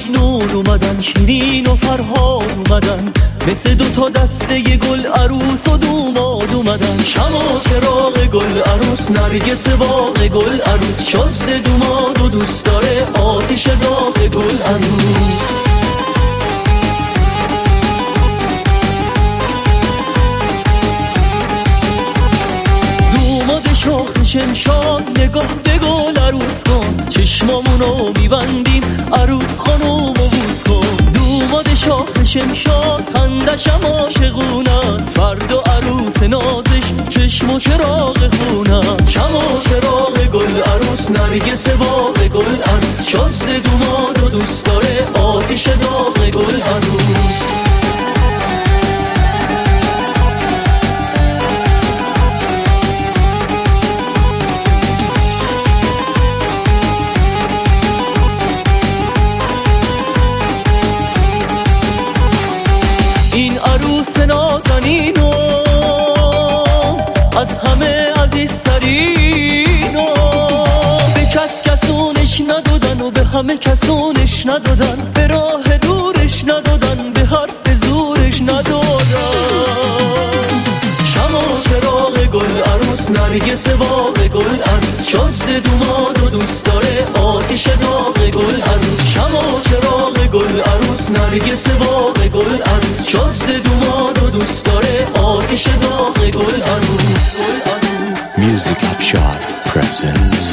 مجنون اومدن، شیرین و فرهاد اومدن، مثل دوتا دسته گل عروس و دوماد اومدن. شمع و چراغ گل عروس، نرگس باغ گل عروس، شست دوماد و دوست داره آتیش داغ گل عروس. دوماد شاخ شمشاد نگاه به گل عروس کن، چشمامونو میبندیم عروس خانومو بوس کن. دوماد شاخ شمشاد خندشم عاشقونه، فردا عروس نازش چشم و چراغ خونه. شمع و چراغ گل عروس، نرگس باغ گل عروس، شست دوماد و دوست داره آتیش داغ گل عروس. این عروس نازنینو از همه عزیزترینو، به کس کسونش ندادن و به همه کسونش ندادن، به راه دورش ندادن، به حرف زورش ندادن. شمع و چراغ گل عروس، نرگس باغ گل عروس، شست دوماد و دوست داره آتیش داغ گل عروس. شمع و چراغ گل عروس، نرگس باغ گل عروس، شست دوماد و دوست داره آتیش داغ گل عروس. Music Afshar presents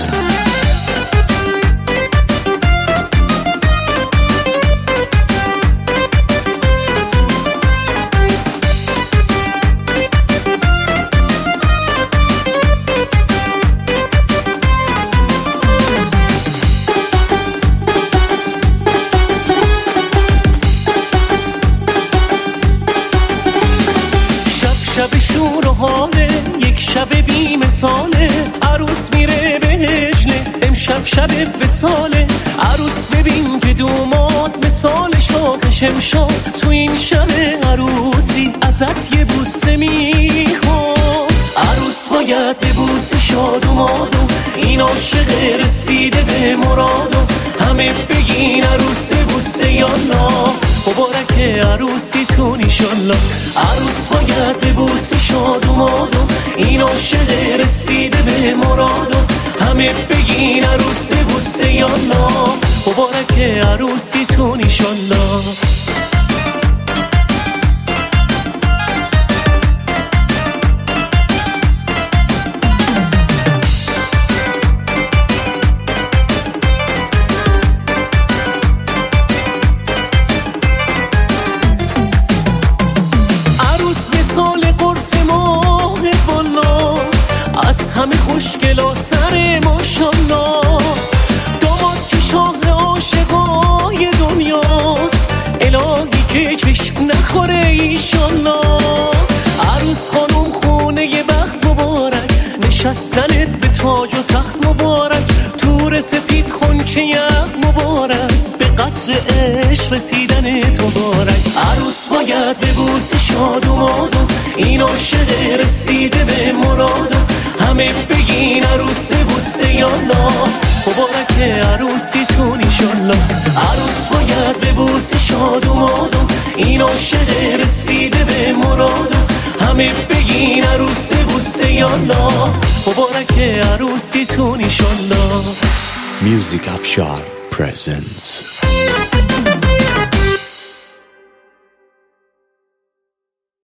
شب شور و حاله، یک شب بی مثاله، عروس میره به هجله، امشب شب وصاله. عروس ببین که دوماد مثال شاخ شمشاد، تو این شب عروسی ازت یه بوسه میخواد. عروس باید به بوسه شادوماد و این عاشق رسیده به مراد و همه بگین عروس به بوسه یالا، مبارک عروسیتون ایشالله. عروس باید به بوسه شادوماد و این عاشق رسیده به مراد و همه بگین عروس به بوسه یالا، مبارک عروسیتون ایشالله. از همه خوشگلا سر ماشالله، داماد که شاه عاشقای دنیاست، الهی که چشم نخوره ایشالله. عروس خانم خونه ی بخت مبارک، نشستنت به تاج و تخت مبارک، تور سپید خونچه یخ مبارک، به قصر عشق رسیدنت مبارک. عروس باید به بوسه شادوماد و این عاشق رسیده به مراد و همه بگین عروس به بوسه یالا، مبارک عروسیتون ایشالله. عروس باید به بوسه شادوماد و این عاشق رسیده به مراد و همه بگین عروس به بوسه یالا، مبارک عروسیتون ایشالله. Music Afshar presents